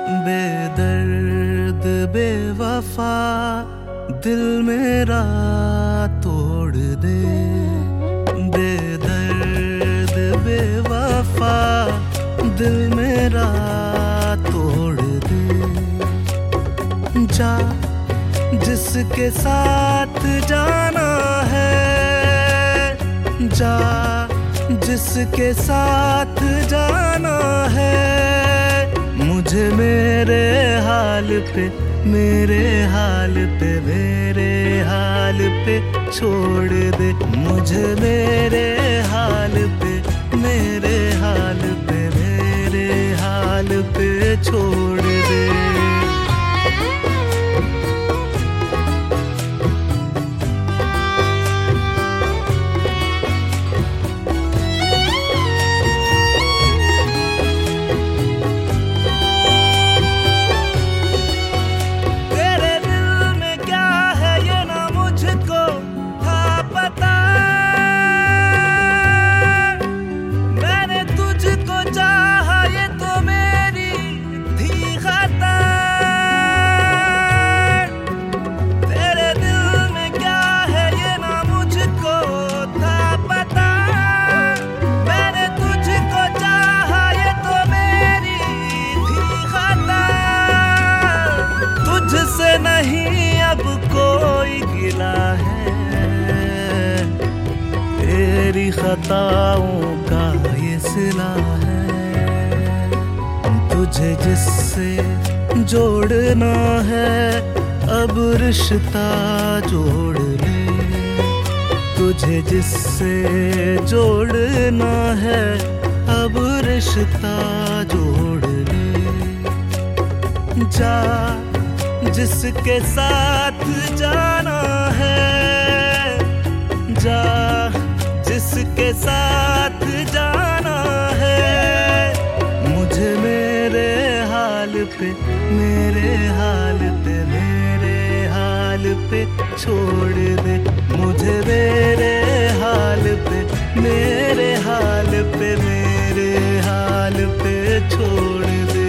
बेदर्द बेवफा दिल मेरा तोड़ दे, बेदर्द बेवफा दिल मेरा तोड़ दे। जा जिसके साथ जाना है, जा जिसके साथ जाना है, मुझे मेरे हाल पे, मेरे हाल पे, मेरे हाल पे छोड़ दे। मुझे मेरे हाल पे, मेरे हाल पे, मेरे हाल पे छोड़ दे। नहीं अब कोई गिला है, तेरी खताओं का ये सिला है। तुझे जिससे जोड़ना है अब रिश्ता जोड़ ले, तुझे जिससे जोड़ना है अब रिश्ता जोड़ ले। जा जिसके साथ जाना है, जा जिसके साथ जाना है, मुझे मेरे हाल पे, मेरे हाल पे, मेरे हाल पे छोड़ दे। मुझे मेरे हाल पे, मेरे हाल पे, मेरे हाल पे छोड़ दे।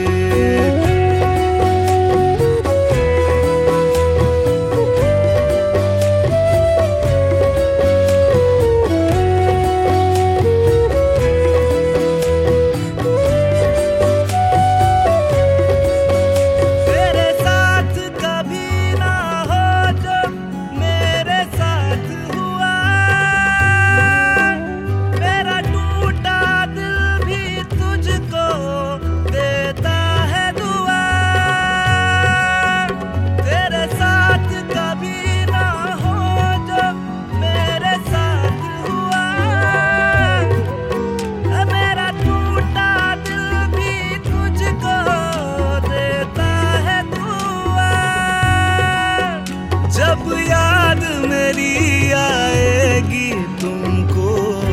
जब याद मेरी आएगी तुमको,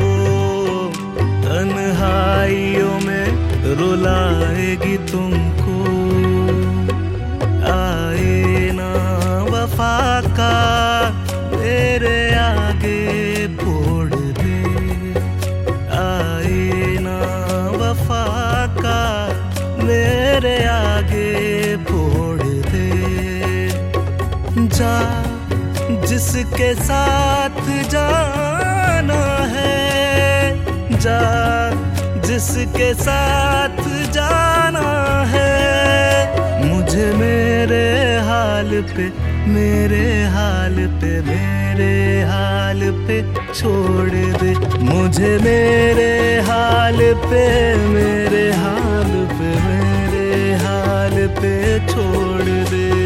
तन्हाइयों में रुलाएगी तुमको। आए ना वफा का मेरे आगे फोड़ दे, आए ना वफा का मेरे आगे फोड़ दे। जा जिसके साथ जाना है, जा जिसके साथ जाना है, मुझे मेरे हाल पे, मेरे हाल पे, मेरे हाल पे छोड़ दे। मुझे मेरे हाल पे, मेरे हाल पे, मेरे हाल पे छोड़ दे।